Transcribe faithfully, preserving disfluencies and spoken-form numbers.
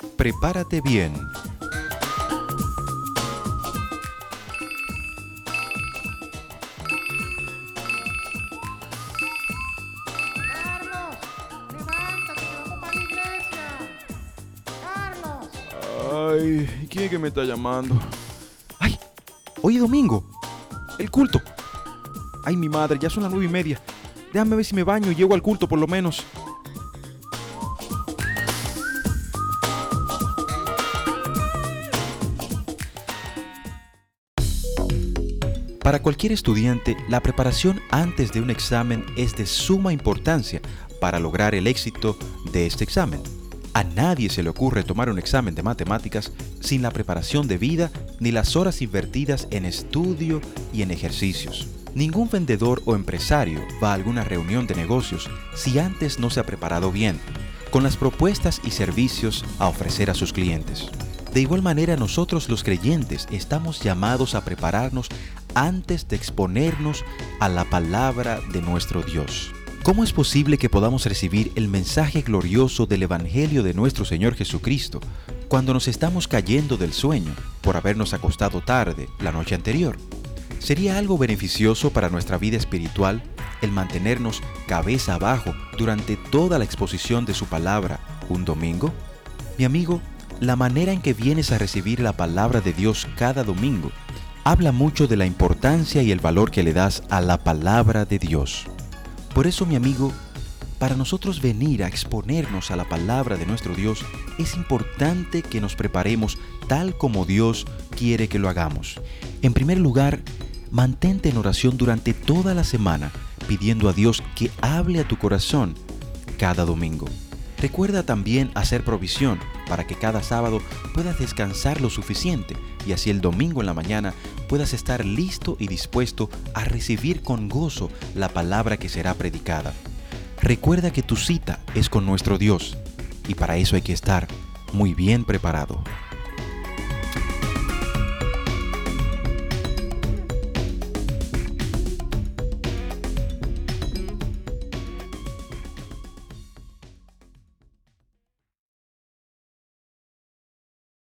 Prepárate bien. Carlos, levántate, que vamos para la iglesia. Carlos. Ay, ¿quién es que me está llamando? ¡Ay! Hoy es domingo. El culto. Ay, mi madre, ya son las nueve y media. Déjame ver si me baño y llego al culto por lo menos. Para cualquier estudiante, la preparación antes de un examen es de suma importancia para lograr el éxito de este examen. A nadie se le ocurre tomar un examen de matemáticas sin la preparación debida ni las horas invertidas en estudio y en ejercicios. Ningún vendedor o empresario va a alguna reunión de negocios si antes no se ha preparado bien, con las propuestas y servicios a ofrecer a sus clientes. De igual manera, nosotros los creyentes estamos llamados a prepararnos antes de exponernos a la palabra de nuestro Dios. ¿Cómo es posible que podamos recibir el mensaje glorioso del Evangelio de nuestro Señor Jesucristo cuando nos estamos cayendo del sueño por habernos acostado tarde la noche anterior? ¿Sería algo beneficioso para nuestra vida espiritual el mantenernos cabeza abajo durante toda la exposición de su palabra un domingo? Mi amigo, la manera en que vienes a recibir la palabra de Dios cada domingo habla mucho de la importancia y el valor que le das a la palabra de Dios. Por eso, mi amigo, para nosotros venir a exponernos a la palabra de nuestro Dios, es importante que nos preparemos tal como Dios quiere que lo hagamos. En primer lugar, mantente en oración durante toda la semana, pidiendo a Dios que hable a tu corazón cada domingo. Recuerda también hacer provisión para que cada sábado puedas descansar lo suficiente y así el domingo en la mañana puedas estar listo y dispuesto a recibir con gozo la palabra que será predicada. Recuerda que tu cita es con nuestro Dios y para eso hay que estar muy bien preparado.